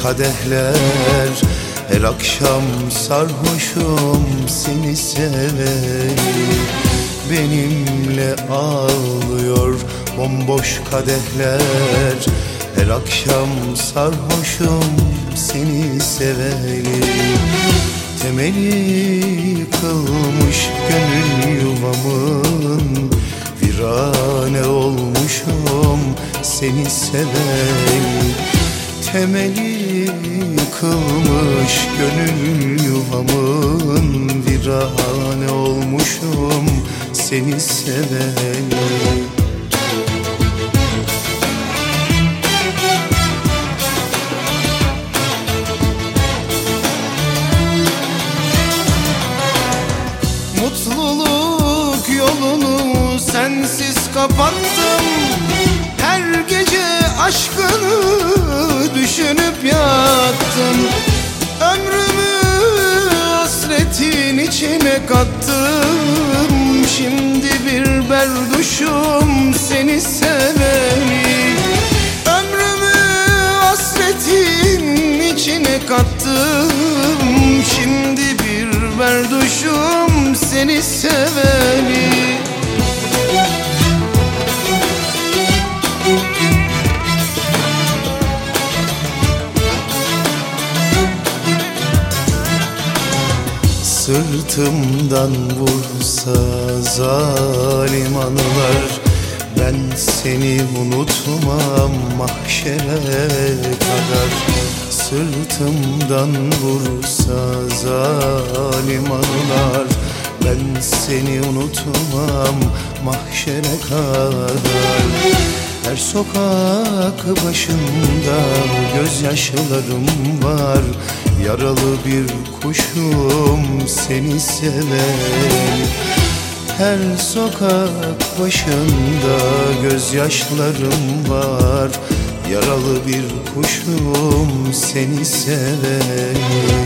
kadehler, her akşam sarhoşum seni seveli. Benimle ağlıyor bomboş kadehler, her akşam sarhoşum seni seveli. Temeli kılmış gönül yuvamın, virane olmuşum seni seveli. Temeli kılmış gönül yuvamın, virane olmuşum seni seveli. Mutluluk yolunu sensiz kapattım, her gece aşkını düşünüp yattım. Ömrümü hasretin içine kattım, şimdi bir berduşum seni seveli. Ömrümü hasretin içine kattım, şimdi bir berduşum seni seveli. Sırtımdan vursa zalim anılar, ben seni unutmam mahşere kadar. Sırtımdan vursa zalim anılar, ben seni unutmam mahşere kadar. Her sokak başında gözyaşlarım var, yaralı bir kuşum seni seven. Her sokak başında gözyaşlarım var, yaralı bir kuşum seni seven.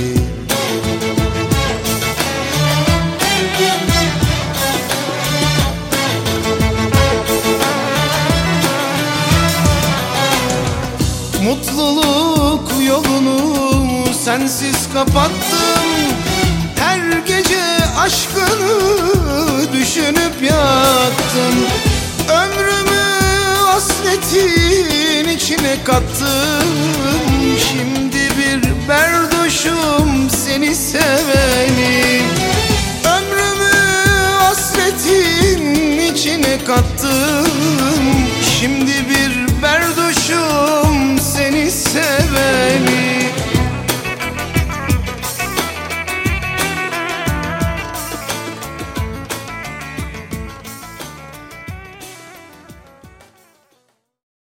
Mutluluk yolunu sensiz kapattım, her gece aşkını düşünüp yattım. Ömrümü hasretin içine kattım, şimdi bir berduşum seni seveli. Ömrümü hasretin içine kattım,